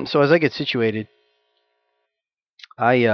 So as I get situated, I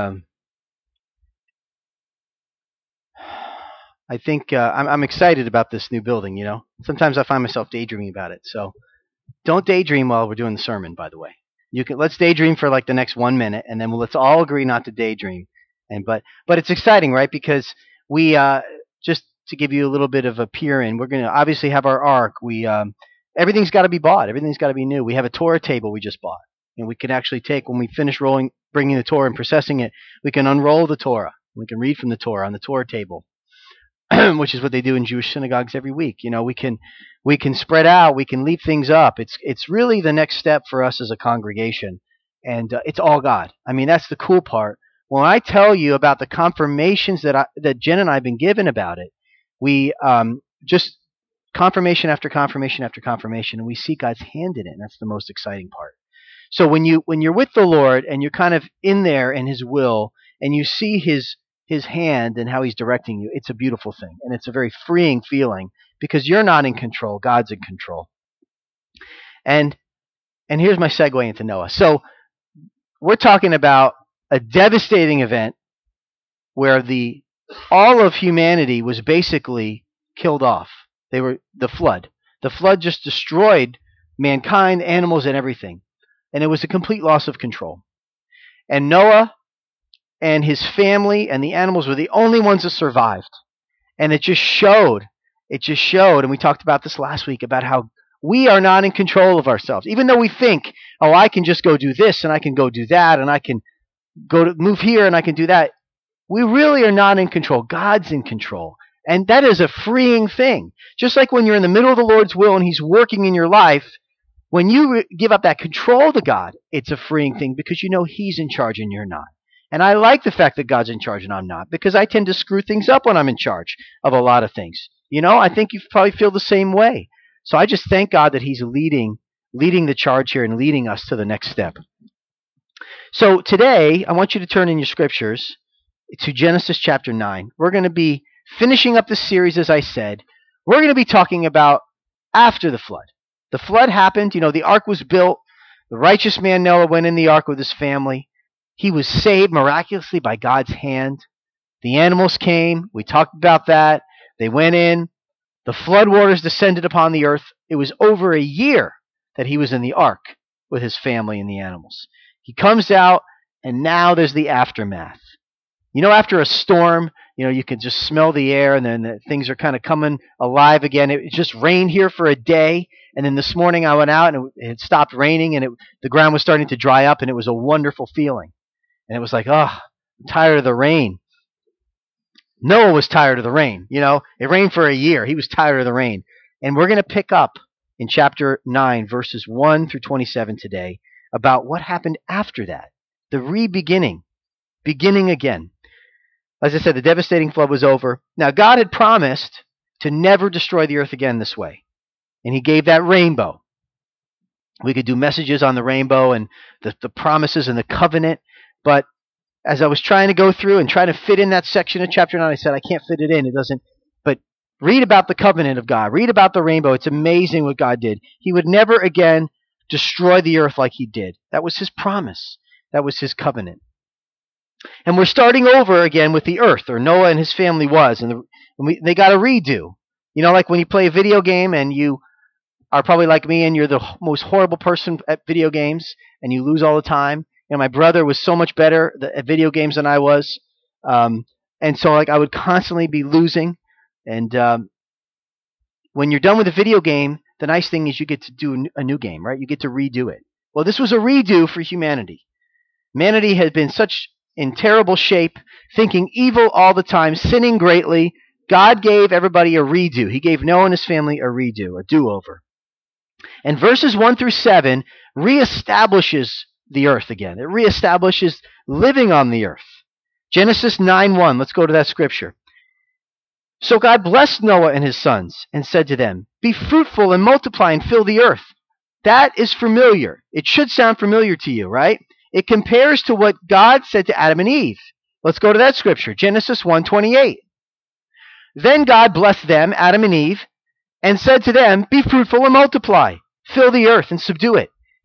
I think I'm excited about this new building. Sometimes I find myself daydreaming about it. So don't daydream while we're doing the sermon. By the way, let's daydream for like the next 1 minute, and then let's all agree not to daydream. But it's exciting, right? Because we just to give you a little bit of a peer in, we're going to obviously have our ark. We everything's got to be bought. Everything's got to be new. We have a Torah table we just bought, and we can actually take when we finish bringing the Torah and processing it, we can unroll the Torah. We can read from the Torah on the Torah table. Which is what they do in Jewish synagogues every week. We can spread out, we can leave things up. It's really the next step for us as a congregation, and it's all God. I mean, that's the cool part. When I tell you about the confirmations that Jen and I have been given about it, we just confirmation after confirmation after confirmation, and we see God's hand in it, and that's the most exciting part. So when you're with the Lord and you're kind of in there in His will, and you see His hand and how He's directing you, it's a beautiful thing. And it's a very freeing feeling because you're not in control. God's in control. And here's my segue into Noah. So we're talking about a devastating event where all of humanity was basically killed off. The flood. The flood just destroyed mankind, animals, and everything. And it was a complete loss of control. And Noah and his family and the animals were the only ones that survived. And it just showed, and we talked about this last week, about how we are not in control of ourselves. Even though we think, oh, I can just go do this, and I can go do that, and I can move here, and I can do that. We really are not in control. God's in control. And that is a freeing thing. Just like when you're in the middle of the Lord's will and He's working in your life, when you give up that control to God, it's a freeing thing because you know He's in charge and you're not. And I like the fact that God's in charge and I'm not, because I tend to screw things up when I'm in charge of a lot of things. I think you probably feel the same way. So I just thank God that He's leading the charge here and leading us to the next step. So today, I want you to turn in your scriptures to Genesis chapter 9. We're going to be finishing up this series, as I said. We're going to be talking about after the flood. The flood happened. The ark was built. The righteous man Noah went in the ark with his family. He was saved miraculously by God's hand. The animals came. We talked about that. They went in. The flood waters descended upon the earth. It was over a year that he was in the ark with his family and the animals. He comes out, and now there's the aftermath. After a storm, you can just smell the air, and then things are kind of coming alive again. It just rained here for a day, and then this morning I went out, and it stopped raining, and the ground was starting to dry up, and it was a wonderful feeling. And it was like, I'm tired of the rain. Noah was tired of the rain. It rained for a year. He was tired of the rain. And we're going to pick up in chapter 9, verses 1 through 27 today about what happened after that. The beginning again. As I said, the devastating flood was over. Now, God had promised to never destroy the earth again this way. And He gave that rainbow. We could do messages on the rainbow and the promises and the covenant. But as I was trying to go through and try to fit in that section of chapter 9, I said, I can't fit it in. It doesn't. But read about the covenant of God. Read about the rainbow. It's amazing what God did. He would never again destroy the earth like He did. That was His promise. That was His covenant. And we're starting over again with the earth, or Noah and his family was. And they got a redo. Like when you play a video game and you are probably like me and you're the most horrible person at video games and you lose all the time. My brother was so much better at video games than I was. And so I would constantly be losing. And when you're done with a video game, the nice thing is you get to do a new game, right? You get to redo it. Well, this was a redo for humanity. Humanity had been in terrible shape, thinking evil all the time, sinning greatly. God gave everybody a redo. He gave Noah and his family a redo, a do-over. And verses 1 through 7 reestablishes the earth again. It reestablishes living on the earth. Genesis 9:1. Let's go to that scripture. So God blessed Noah and his sons and said to them, "Be fruitful and multiply and fill the earth." That is familiar. It should sound familiar to you, right? It compares to what God said to Adam and Eve. Let's go to that scripture. Genesis 1:28. Then God blessed them, Adam and Eve, and said to them, "Be fruitful and multiply. Fill the earth and subdue it.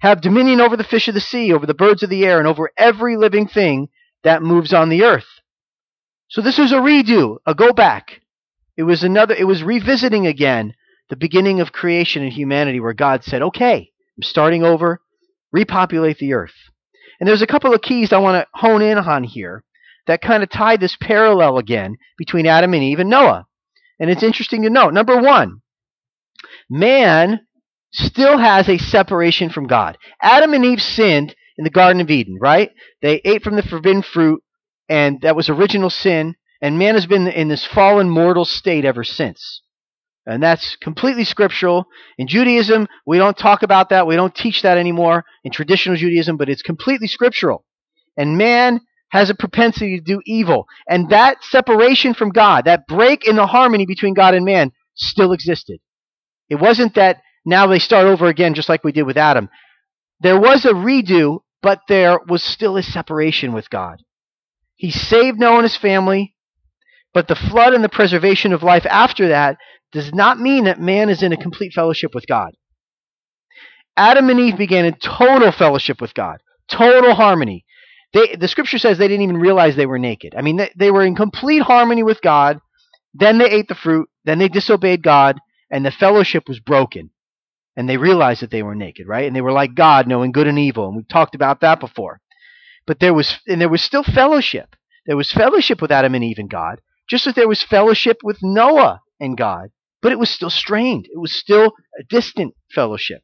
have dominion over the fish of the sea, over the birds of the air, and over every living thing that moves on the earth. So this was a redo, a go back. It was revisiting again the beginning of creation and humanity, where God said, okay, I'm starting over, repopulate the earth. And there's a couple of keys I want to hone in on here that kind of tie this parallel again between Adam and Eve and Noah. And it's interesting to note. Number one, man still has a separation from God. Adam and Eve sinned in the Garden of Eden, right? They ate from the forbidden fruit, and that was original sin, and man has been in this fallen mortal state ever since. And that's completely scriptural. In Judaism, we don't talk about that. We don't teach that anymore in traditional Judaism, but it's completely scriptural. And man has a propensity to do evil. And that separation from God, that break in the harmony between God and man, still existed. It wasn't that now they start over again just like we did with Adam. There was a redo, but there was still a separation with God. He saved Noah and his family, but the flood and the preservation of life after that does not mean that man is in a complete fellowship with God. Adam and Eve began in total fellowship with God, total harmony. The scripture says they didn't even realize they were naked. I mean, they were in complete harmony with God. Then they ate the fruit. Then they disobeyed God, and the fellowship was broken. And they realized that they were naked, right? And they were like God, knowing good and evil. And we've talked about that before. But there was still fellowship. There was fellowship with Adam and Eve and God, just as there was fellowship with Noah and God. But it was still strained. It was still a distant fellowship.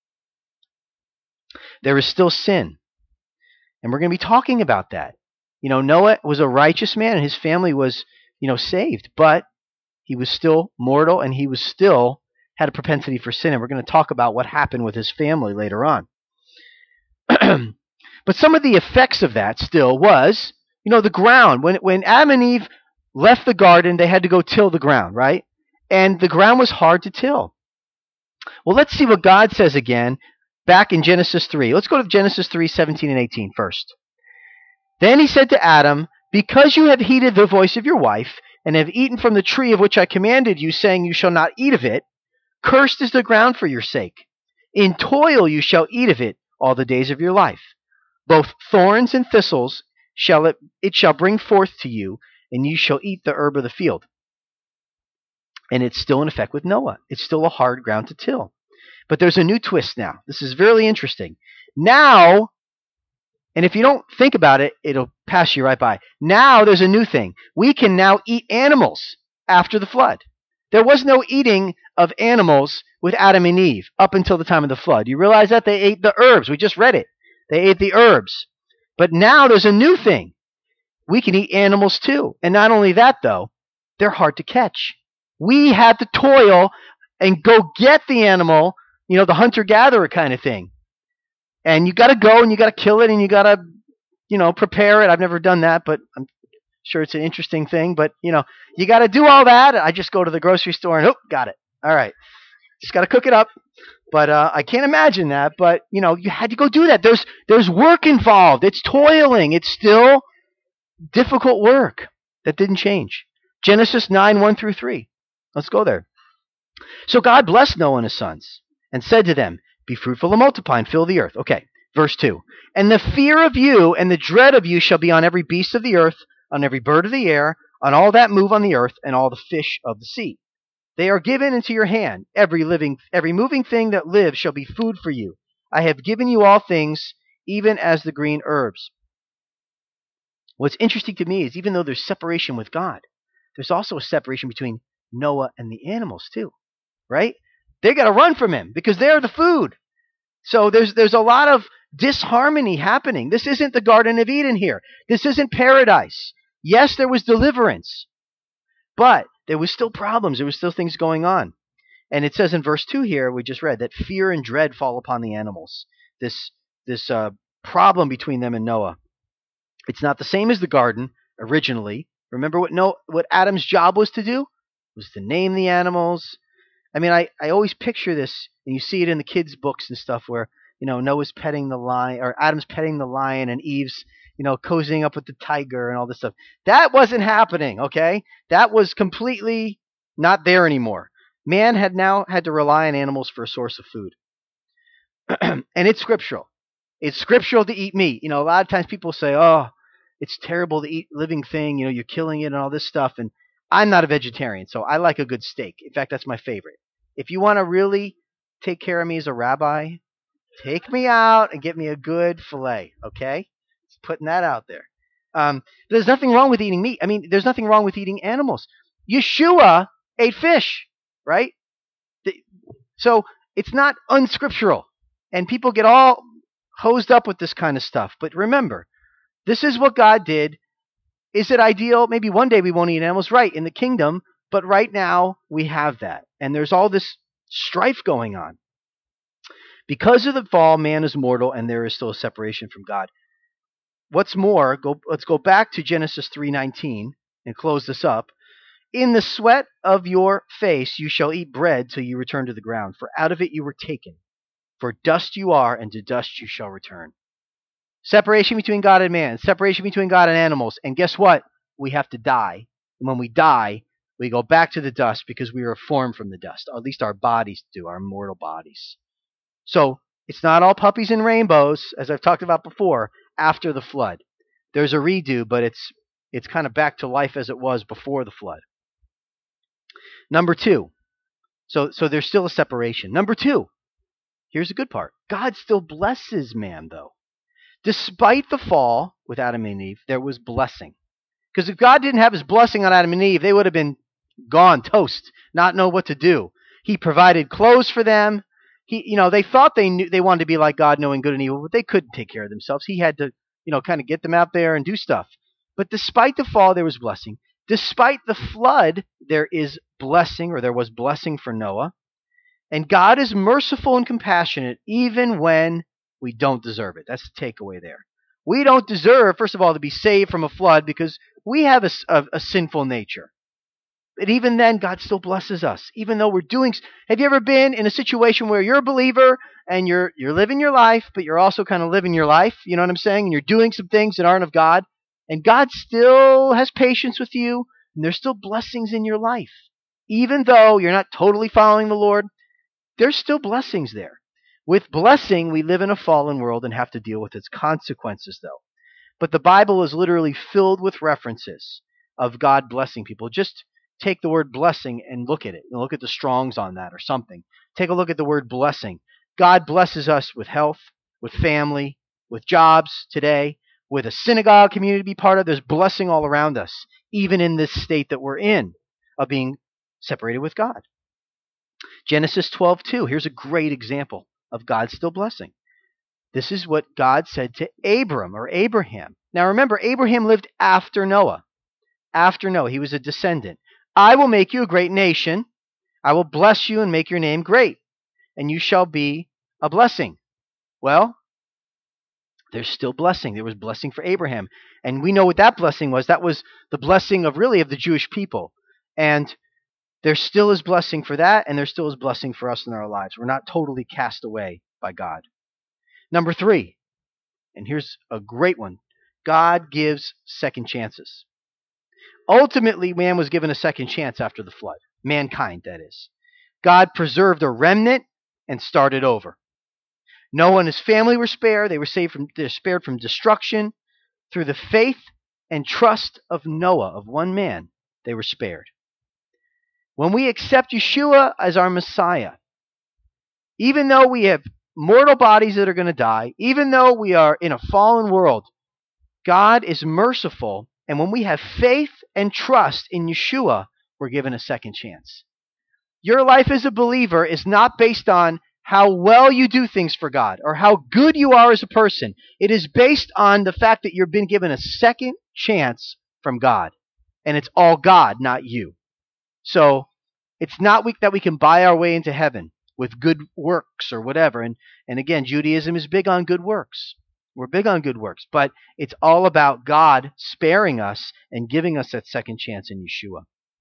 There is still sin. And we're going to be talking about that. Noah was a righteous man and his family was, saved. But he was still mortal and he was still had a propensity for sin. And we're going to talk about what happened with his family later on. But some of the effects of that still was, the ground. When Adam and Eve left the garden, they had to go till the ground, right? And the ground was hard to till. Well, let's see what God says again back in Genesis 3. Let's go to Genesis 3, 17 and 18 first. Then he said to Adam, because you have heeded the voice of your wife, and have eaten from the tree of which I commanded you, saying you shall not eat of it, cursed is the ground for your sake. In toil you shall eat of it all the days of your life. Both thorns and thistles it shall bring forth to you, and you shall eat the herb of the field. And it's still in effect with Noah. It's still a hard ground to till. But there's a new twist now. This is really interesting. Now, and if you don't think about it, it'll pass you right by. Now there's a new thing. We can now eat animals after the flood. There was no eating of animals with Adam and Eve up until the time of the flood. You realize that? They ate the herbs. We just read it. They ate the herbs. But now there's a new thing. We can eat animals too. And not only that, though, they're hard to catch. We had to toil and go get the animal, the hunter-gatherer kind of thing. And you got to go and you got to kill it and you got to, prepare it. I've never done that, but I'm sure it's an interesting thing. But, you got to do all that. I just go to the grocery store and, got it. All right. Just got to cook it up. But I can't imagine that. But, you had to go do that. There's work involved. It's toiling. It's still difficult work. That didn't change. Genesis 9, 1 through 3. Let's go there. So God blessed Noah and his sons and said to them, be fruitful and multiply and fill the earth. Okay, verse 2. And the fear of you and the dread of you shall be on every beast of the earth, on every bird of the air, on all that move on the earth, and all the fish of the sea. They are given into your hand. Every moving thing that lives shall be food for you. I have given you all things, even as the green herbs. What's interesting to me is even though there's separation with God, there's also a separation between Noah and the animals too, right? They got to run from him because they're the food. So there's a lot of disharmony happening. This isn't the Garden of Eden here. This isn't paradise. Yes, there was deliverance, but there was still problems. There was still things going on. And it says in verse 2 here, we just read, that fear and dread fall upon the animals. This problem between them and Noah. It's not the same as the garden originally. Remember what Adam's job was to do? Was to name the animals. I mean, I always picture this, and you see it in the kids' books and stuff where, Noah's petting the lion, or Adam's petting the lion, and Eve's, cozying up with the tiger and all this stuff. That wasn't happening, okay? That was completely not there anymore. Man had now had to rely on animals for a source of food. And it's scriptural. It's scriptural to eat meat. A lot of times people say, "Oh, it's terrible to eat living thing. You're killing it and all this stuff." And I'm not a vegetarian, so I like a good steak. In fact, that's my favorite. If you want to really take care of me as a rabbi, take me out and get me a good fillet. Okay, just putting that out there. There's nothing wrong with eating meat. There's nothing wrong with eating animals. Yeshua ate fish, right? So it's not unscriptural. And people get all hosed up with this kind of stuff. But remember, this is what God did. Is it ideal? Maybe one day we won't eat animals, right, in the kingdom. But right now we have that. And there's all this strife going on. Because of the fall, man is mortal, and there is still a separation from God. What's more, let's go back to Genesis 3:19 and close this up. In the sweat of your face you shall eat bread till you return to the ground, for out of it you were taken. For dust you are, and to dust you shall return. Separation between God and man, separation between God and animals. And guess what? We have to die. And when we die, we go back to the dust because we were formed from the dust. Or at least our bodies do, our mortal bodies. So it's not all puppies and rainbows, as I've talked about before, after the flood. There's a redo, but it's kind of back to life as it was before the flood. Number two. So there's still a separation. Number two. Here's the good part. God still blesses man, though. Despite the fall with Adam and Eve, there was blessing. Because if God didn't have his blessing on Adam and Eve, they would have been gone, toast, not know what to do. He provided clothes for them. They thought they wanted to be like God, knowing good and evil, but they couldn't take care of themselves. He had to, kind of get them out there and do stuff. But despite the fall, there was blessing. Despite the flood, there is blessing, or there was blessing for Noah. And God is merciful and compassionate even when we don't deserve it. That's the takeaway there. We don't deserve, first of all, to be saved from a flood because we have a sinful nature. But even then, God still blesses us, even though we're doing. Have you ever been in a situation where you're a believer and you're living your life, but you're also kind of living your life? You know what I'm saying? And you're doing some things that aren't of God, and God still has patience with you, and there's still blessings in your life, even though you're not totally following the Lord. There's still blessings there. With blessing, we live in a fallen world and have to deal with its consequences, though. But the Bible is literally filled with references of God blessing people. Just take the word blessing and look at it. Look at the Strongs on that or something. Take a look at the word blessing. God blesses us with health, with family, with jobs today, with a synagogue community to be part of. There's blessing all around us, even in this state that we're in of being separated with God. Genesis 12:2. Here's a great example of God still blessing. This is what God said to Abraham. Now remember, Abraham lived after Noah. After Noah, he was a descendant. I will make you a great nation. I will bless you and make your name great, and you shall be a blessing. Well, there's still blessing. There was blessing for Abraham. And we know what that blessing was. That was the blessing of the Jewish people. And there still is blessing for that, and there still is blessing for us in our lives. We're not totally cast away by God. Number 3, and here's a great one. God gives second chances. Ultimately, man was given a second chance after the flood. Mankind, that is. God preserved a remnant and started over. Noah and his family were spared. They're spared from destruction. Through the faith and trust of Noah, of one man, they were spared. When we accept Yeshua as our Messiah, even though we have mortal bodies that are going to die, even though we are in a fallen world, God is merciful, and when we have faith and trust in Yeshua, we're given a second chance. Your life as a believer is not based on how well you do things for God or how good you are as a person. It is based on the fact that you've been given a second chance from God, and it's all God, not you. So it's not that we can buy our way into heaven with good works or whatever. And again, Judaism is big on good works. We're big on good works, but it's all about God sparing us and giving us that second chance in Yeshua.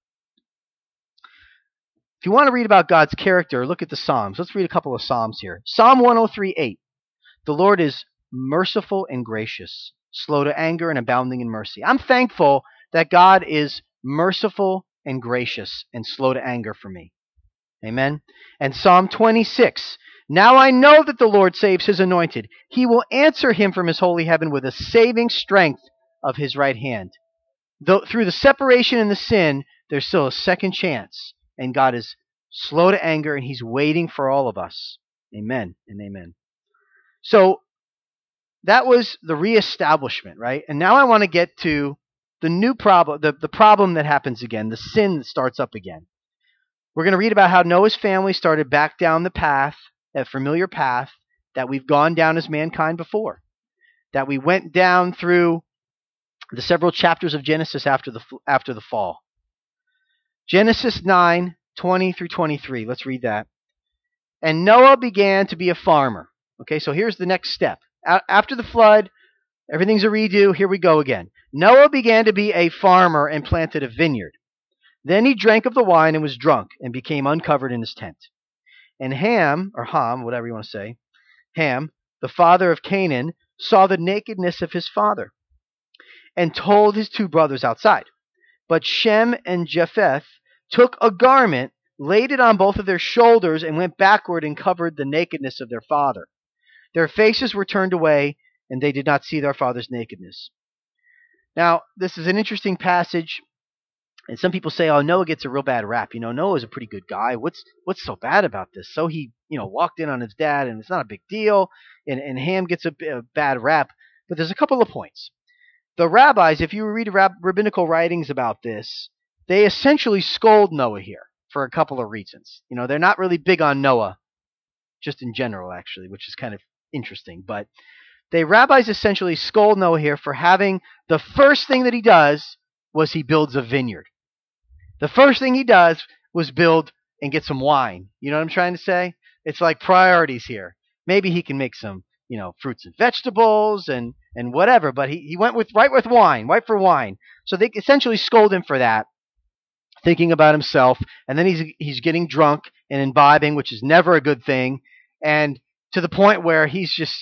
If you want to read about God's character, look at the Psalms. Let's read a couple of Psalms here. Psalm 103:8. The Lord is merciful and gracious, slow to anger and abounding in mercy. I'm thankful that God is merciful and gracious and slow to anger for me. Amen. And Psalm 26. Now I know that the Lord saves his anointed. He will answer him from his holy heaven with a saving strength of his right hand. Though through the separation and the sin, there's still a second chance, and God is slow to anger, and he's waiting for all of us. Amen and amen. So that was the reestablishment, right? And now I want to get to the new problem, the problem that happens again, the sin that starts up again. We're going to read about how Noah's family started back down the path, that familiar path that we've gone down as mankind before, that we went down through the several chapters of Genesis after the fall. Genesis 9:20 through 23. Let's read that. And Noah began to be a farmer. Okay, so here's the next step. After the flood, everything's a redo. Here we go again. Noah began to be a farmer and planted a vineyard. Then he drank of the wine and was drunk and became uncovered in his tent. And Ham, or Ham, whatever you want to say, Ham, the father of Canaan, saw the nakedness of his father and told his two brothers outside. But Shem and Japheth took a garment, laid it on both of their shoulders, and went backward and covered the nakedness of their father. Their faces were turned away, and they did not see their father's nakedness. Now, this is an interesting passage, and some people say, oh, Noah gets a real bad rap. Noah's a pretty good guy. What's so bad about this? So he, walked in on his dad, and it's not a big deal, and Ham gets a bad rap. But there's a couple of points. The rabbis, if you read rabbinical writings about this, they essentially scold Noah here for a couple of reasons. They're not really big on Noah, just in general, actually, which is kind of interesting. But the rabbis essentially scold Noah here for having the first thing that he does was he builds a vineyard. The first thing he does was build and get some wine. You know what I'm trying to say? It's like priorities here. Maybe he can make some, fruits and vegetables and whatever, but he went right for wine. So they essentially scold him for that, thinking about himself, and then he's getting drunk and imbibing, which is never a good thing, and to the point where he's just,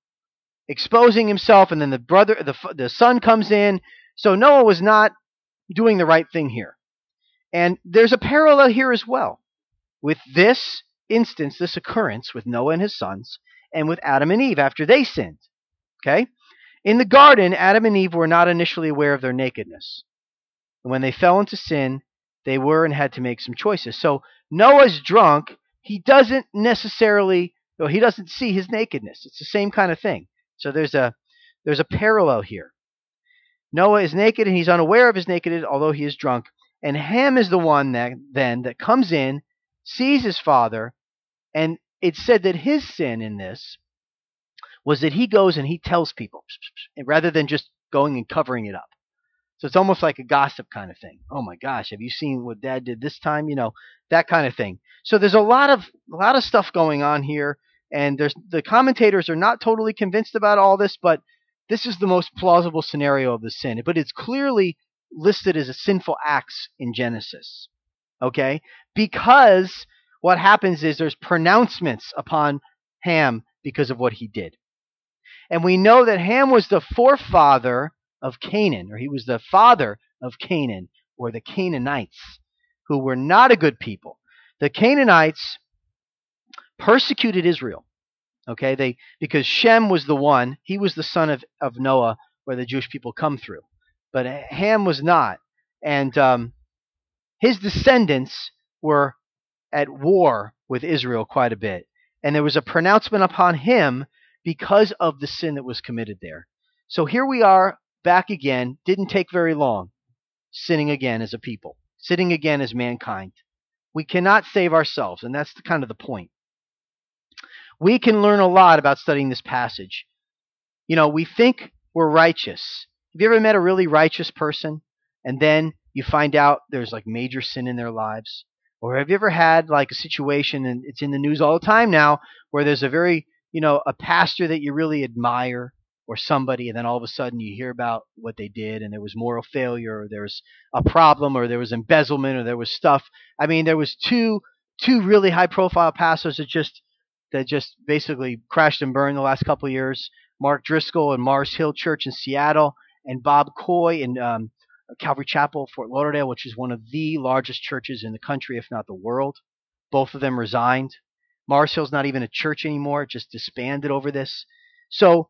exposing himself, and then the son comes in. So Noah was not doing the right thing here. And there's a parallel here as well with this instance, this occurrence with Noah and his sons, and with Adam and Eve after they sinned. Okay? In the garden, Adam and Eve were not initially aware of their nakedness. And when they fell into sin, they were and had to make some choices. So Noah's drunk. He doesn't see his nakedness. It's the same kind of thing. So there's a parallel here. Noah is naked and he's unaware of his nakedness, although he is drunk. And Ham is the one that comes in, sees his father, and it's said that his sin in this was that he goes and he tells people, rather than just going and covering it up. So it's almost like a gossip kind of thing. Oh my gosh, have you seen what Dad did this time? That kind of thing. So there's a lot of stuff going on here, and the commentators are not totally convinced about all this, but this is the most plausible scenario of the sin. But it's clearly listed as a sinful acts in Genesis. Okay? Because what happens is there's pronouncements upon Ham because of what he did. And we know that Ham was the forefather of Canaan, or he was the father of Canaan, or the Canaanites, who were not a good people. The Canaanites persecuted Israel. Okay, because Shem was the one, he was the son of Noah, where the Jewish people come through. But Ham was not. And his descendants were at war with Israel quite a bit. And there was a pronouncement upon him because of the sin that was committed there. So here we are, back again. Didn't take very long. Sinning again as a people. Sinning again as mankind. We cannot save ourselves, and that's kind of the point. We can learn a lot about studying this passage. We think we're righteous. Have you ever met a really righteous person, and then you find out there's like major sin in their lives? Or have you ever had like a situation, and it's in the news all the time now, where there's a very, a pastor that you really admire, or somebody, and then all of a sudden you hear about what they did, and there was moral failure, or there was a problem, or there was embezzlement, or there was stuff. I mean, there was two really high-profile pastors that just basically crashed and burned the last couple of years. Mark Driscoll and Mars Hill Church in Seattle, and Bob Coy in Calvary Chapel, Fort Lauderdale, which is one of the largest churches in the country, if not the world. Both of them resigned. Mars Hill's not even a church anymore. It just disbanded over this. So,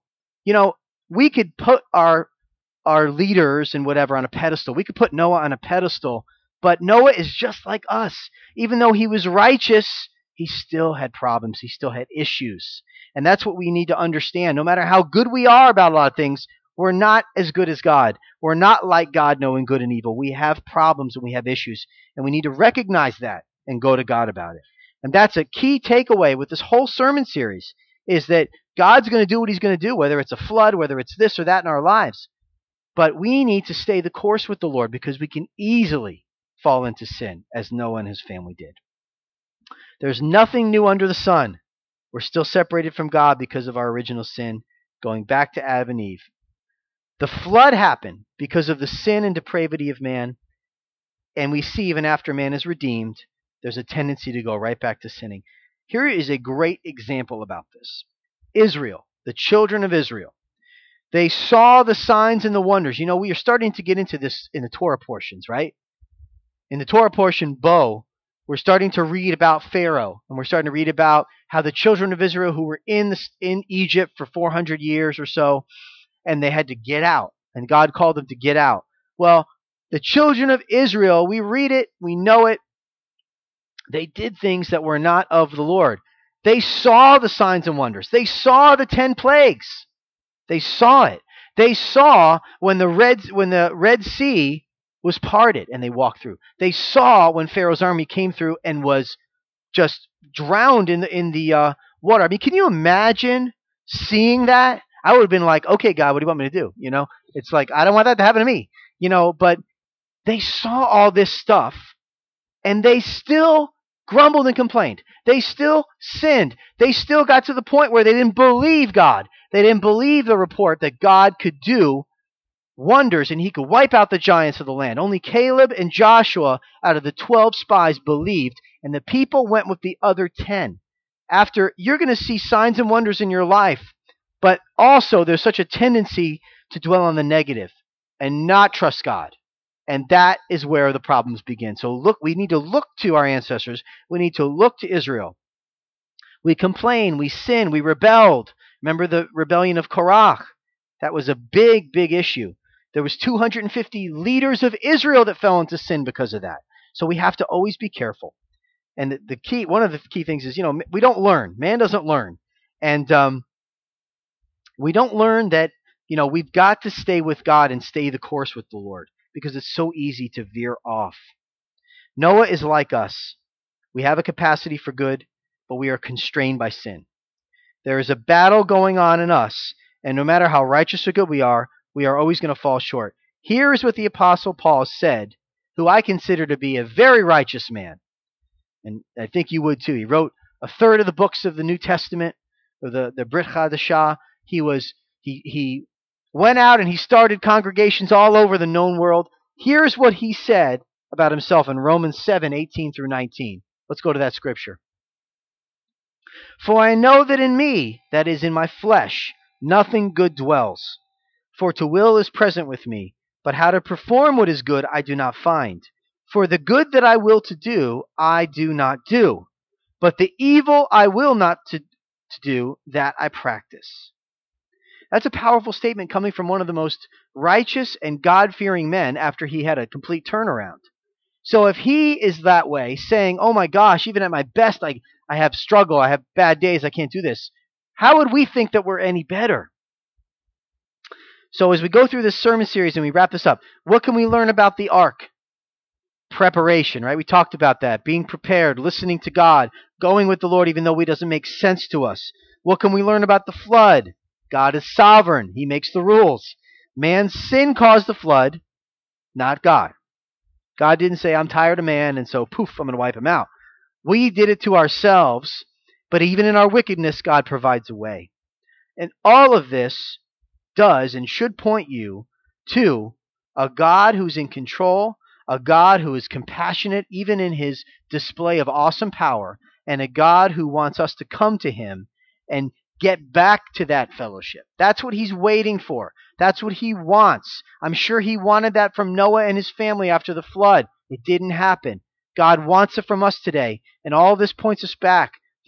we could put our leaders and whatever on a pedestal. We could put Noah on a pedestal, but Noah is just like us. Even though he was righteous, he still had problems. He still had issues. And that's what we need to understand. No matter how good we are about a lot of things, we're not as good as God. We're not like God, knowing good and evil. We have problems and we have issues, and we need to recognize that and go to God about it. And that's a key takeaway with this whole sermon series, is that God's going to do what he's going to do, whether it's a flood, whether it's this or that in our lives. But we need to stay the course with the Lord, because we can easily fall into sin, as Noah and his family did. There's nothing new under the sun. We're still separated from God because of our original sin, going back to Adam and Eve. The flood happened because of the sin and depravity of man, and we see even after man is redeemed, there's a tendency to go right back to sinning. Here is a great example about this. Israel, the children of Israel. They saw the signs and the wonders. We are starting to get into this in the Torah portions, right? In the Torah portion, Bo, we're starting to read about Pharaoh, and we're starting to read about how the children of Israel who were in Egypt for 400 years or so, and they had to get out, and God called them to get out. Well, the children of Israel, we read it, we know it, they did things that were not of the Lord. They saw the signs and wonders. They saw the 10 plagues. They saw it. They saw when the Red Sea was parted and they walked through. They saw when Pharaoh's army came through and was just drowned in the water. I mean, can you imagine seeing that? I would have been like, okay, God, what do you want me to do? It's like, I don't want that to happen to me. But they saw all this stuff, and they still grumbled and complained. They still sinned. They still got to the point where they didn't believe God. They didn't believe the report that God could do wonders and he could wipe out the giants of the land. Only Caleb and Joshua out of the 12 spies believed, and the people went with the other 10. You're going to see signs and wonders in your life, but also there's such a tendency to dwell on the negative and not trust God. And that is where the problems begin. So we need to look to our ancestors. We need to look to Israel. We complain, we sin, we rebelled. Remember the rebellion of Korach? That was a big, big issue. There was 250 leaders of Israel that fell into sin because of that. So we have to always be careful. And one of the key things is, we don't learn. Man doesn't learn. And we don't learn that, we've got to stay with God and stay the course with the Lord, because it's so easy to veer off. Noah is like us. We have a capacity for good, but we are constrained by sin. There is a battle going on in us, and no matter how righteous or good we are always going to fall short. Here is what the Apostle Paul said, who I consider to be a very righteous man. And I think you would too. He wrote a third of the books of the New Testament, or the Brit Chadashah. He went out and he started congregations all over the known world. Here's what he said about himself in Romans 7:18 through 19. Let's go to that scripture. For I know that in me, that is in my flesh, nothing good dwells. For to will is present with me, but how to perform what is good I do not find. For the good that I will to do, I do not do. But the evil I will not to do, that I practice. That's a powerful statement coming from one of the most righteous and God-fearing men after he had a complete turnaround. So if he is that way, saying, oh my gosh, even at my best, I have struggle, I have bad days, I can't do this, how would we think that we're any better? So as we go through this sermon series and we wrap this up, what can we learn about the ark? Preparation, right? We talked about that. Being prepared, listening to God, going with the Lord even though it doesn't make sense to us. What can we learn about the flood? God is sovereign. He makes the rules. Man's sin caused the flood, not God. God didn't say, I'm tired of man, and so poof, I'm going to wipe him out. We did it to ourselves, but even in our wickedness, God provides a way. And all of this does and should point you to a God who's in control, a God who is compassionate even in his display of awesome power, and a God who wants us to come to him and get back to that fellowship. That's what he's waiting for. That's what he wants. I'm sure he wanted that from Noah and his family after the flood. It didn't happen. God wants it from us today, and all this points us back.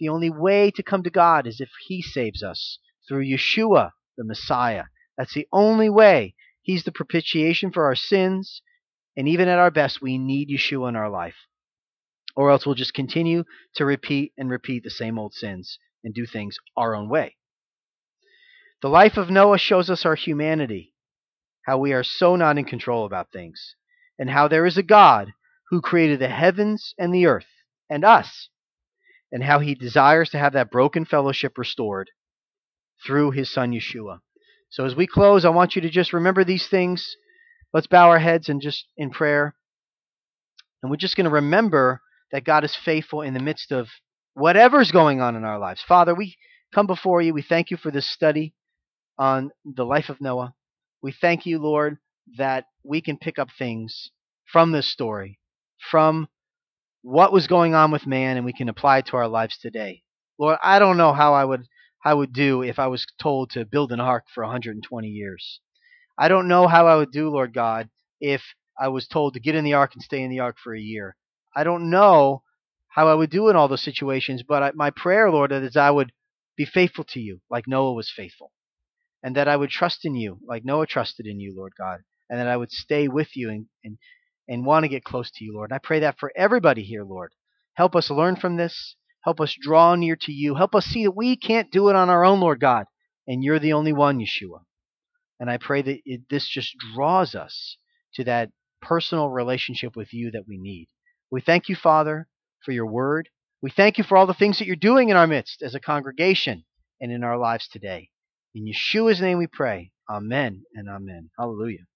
The only way to come to God is if He saves us through Yeshua, the Messiah. That's the only way. He's the propitiation for our sins, and even at our best, we need Yeshua in our life. Or else we'll just continue to repeat and repeat the same old sins and do things our own way. The life of Noah shows us our humanity, how we are so not in control about things, and how there is a God who created the heavens and the earth and us, and how He desires to have that broken fellowship restored through His Son Yeshua. So as we close, I want you to just remember these things. Let's bow our heads and just in prayer. And we're just going to remember that God is faithful in the midst of whatever's going on in our lives. Father, we come before you. We thank you for this study on the life of Noah. We thank you, Lord, that we can pick up things from this story, from what was going on with man, and we can apply it to our lives today. Lord, I don't know how I would do if I was told to build an ark for 120 years. I don't know how I would do, Lord God, if I was told to get in the ark and stay in the ark for a year. I don't know how I would do in all those situations, but my prayer, Lord, is I would be faithful to you like Noah was faithful, and that I would trust in you like Noah trusted in you, Lord God, and that I would stay with you and want to get close to you, Lord. And I pray that for everybody here, Lord. Help us learn from this. Help us draw near to you. Help us see that we can't do it on our own, Lord God, and you're the only one, Yeshua. And I pray that this just draws us to that personal relationship with you that we need. We thank you, Father, for your word. We thank you for all the things that you're doing in our midst as a congregation and in our lives today. In Yeshua's name we pray. Amen and amen. Hallelujah.